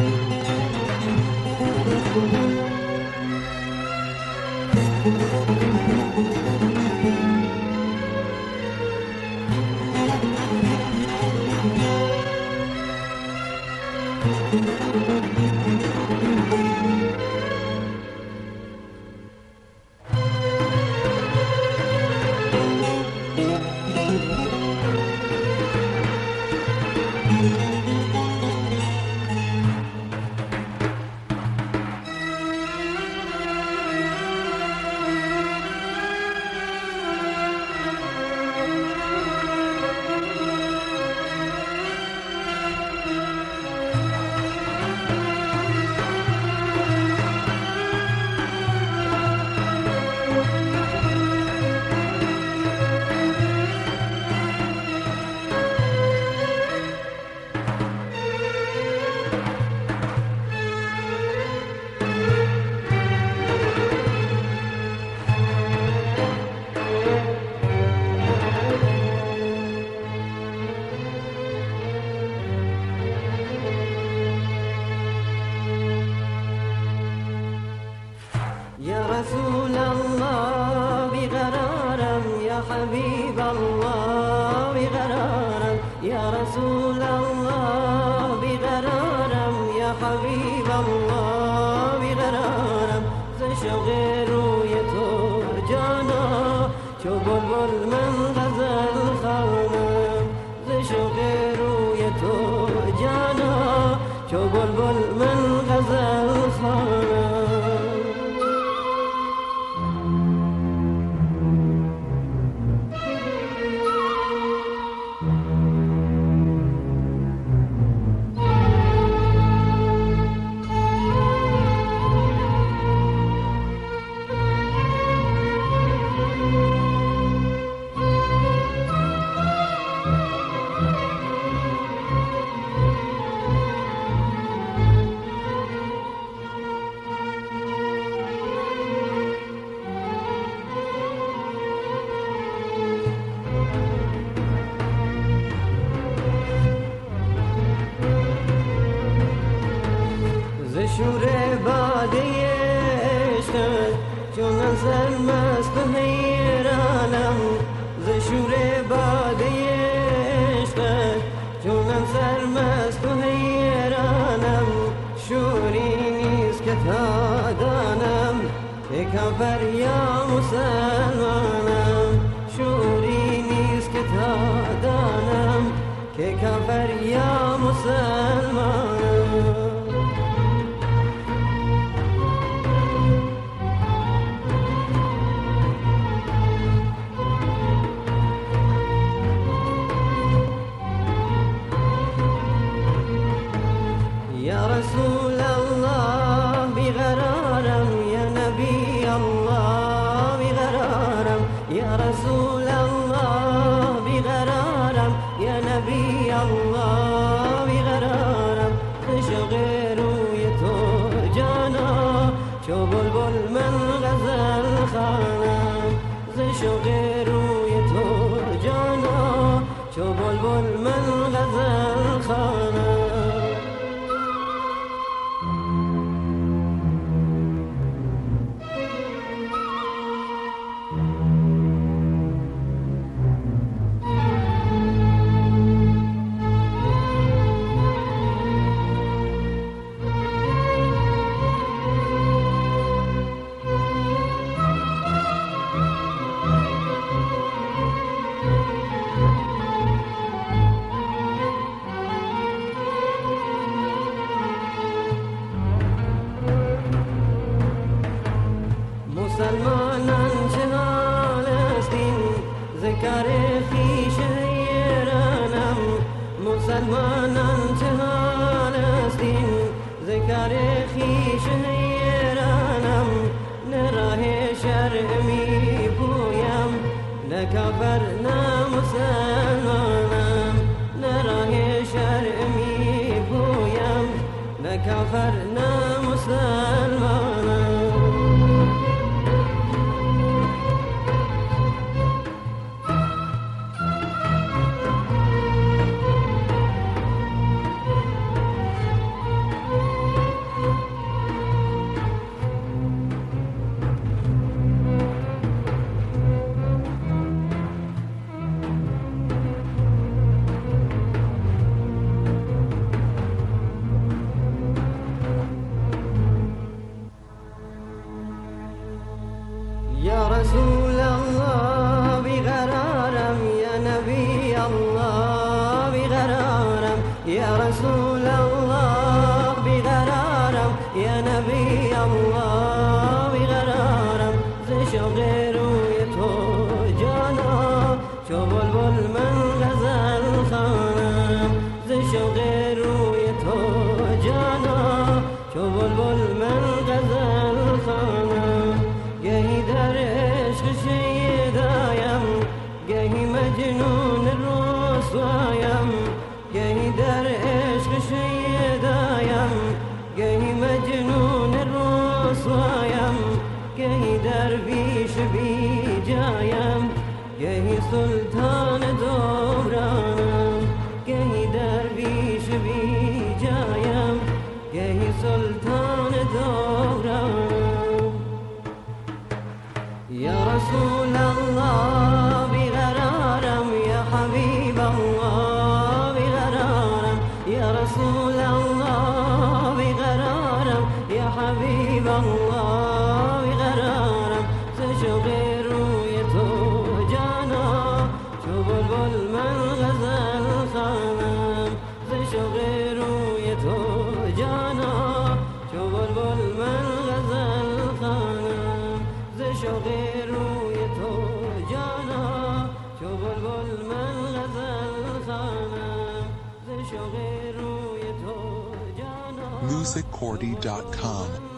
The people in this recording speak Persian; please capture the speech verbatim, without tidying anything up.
يا رسول الله بغرارم يا حبيب الله بغرارم يا رسول الله بغرارم يا حبيب الله بغرارم ز شوق روی تو جانا چو بلبل من غزل خوانم ز شوق روی تو جانا چو بلبل من غزل خوانم شور باده عشقت چون سرمست و حیرانم ز شور باده عشقت چون سرمست و حیرانم شوری نیست که تا دانم که کافر یا مسلمانم شوری نیست که تا دانم که کافر یا مسلمانم يا رسول الله بغرارم يا نبي الله بغرارم يا رسول الله بغرارم يا نبي الله بغرارم عشق روی تو جانا چو بلبل من غزل خوانم عشق روی تو جانا چو بلبل من غزل خوانم مسلمانان چه حال استین ذکر خویش حیرانم مسلمانان چه حال استین ذکر خویش حیرانم نه راه شرع می پویم نه کافر نه مسلمانم نه راه شرع می پویم نه کافر نه مسلمانم رسول الله بیقرارم یا نبی الله بیقرارم ز شوق روی تو جانا چو بلبل من غزل خوانم ز شوق روی تو جانا چو بلبل من غزل خوانم گهی در عشق شیدایم گهی مجنون رسوایم گهی در عشق شیدایم گهی مجنون رسوایم گهی درویش بی جایم گهی سلطان دورانم گهی درویش بی جایم گهی سلطان دورانم یا رسول الله بیقرارم یا حبیب الله بیقرارم یا رسول الله بیقرارم یا حبیب الله بیقرارم ز شوق روی تو جانا چو بلبل من غزل خوانم ز شوق روی تو جانا چو بلبل من غزل خوانم ز شوق روی تو جانا چو بلبل من غزل خوانم ز شوق روی تو جانا music cordy dot com